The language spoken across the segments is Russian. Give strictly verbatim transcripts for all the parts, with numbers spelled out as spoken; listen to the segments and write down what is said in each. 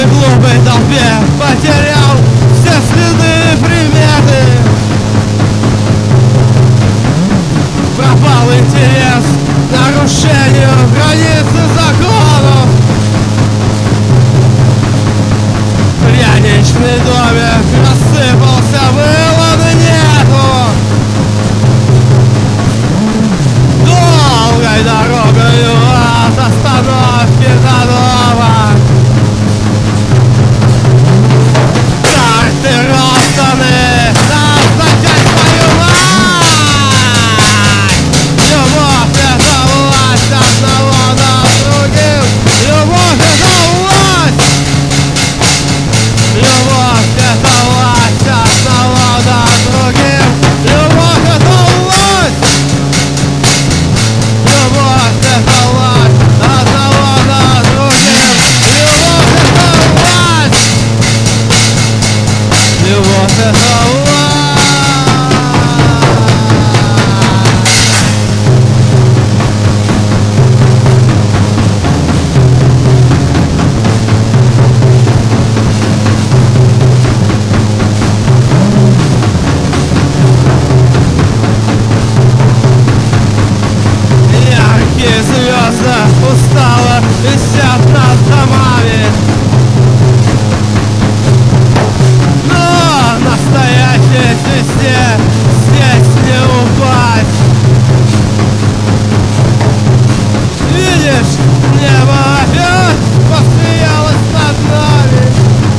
этой глупой толпе потерял все следы и приметы. Пропал интерес к нарушению границы законов. Пряничный домик рассыпался, вывода нету. Долгой дорогой от остановки до дома карты розданы, назначать свою мать. Любовь — это власть одного над другим. Любовь — это власть. Любовь — это власть одного над другим. Любовь — это власть. Любовь — это власть одного над другим. Любовь — это власть. Любовь — это власть. Яркие звезды устало висят над домами, но настоящей звезде здесь не упасть. Видишь, небо опять посмеялось над нами.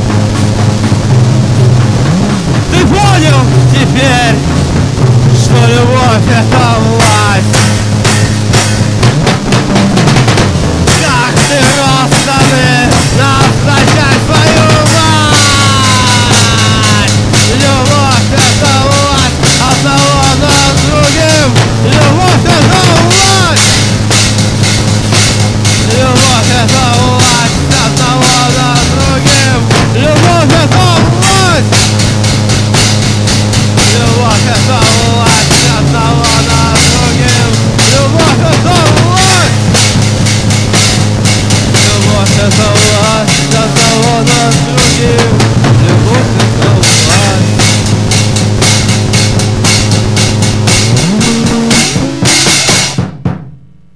Ты понял теперь, что любовь — это власть? Карты розданы, назначай свою мать. Любовь — это власть одного над другим. Любовь — это власть. Любовь — это власть одного над другим. Любовь — это власть. Любовь — это власть одного над другим. Любовь — это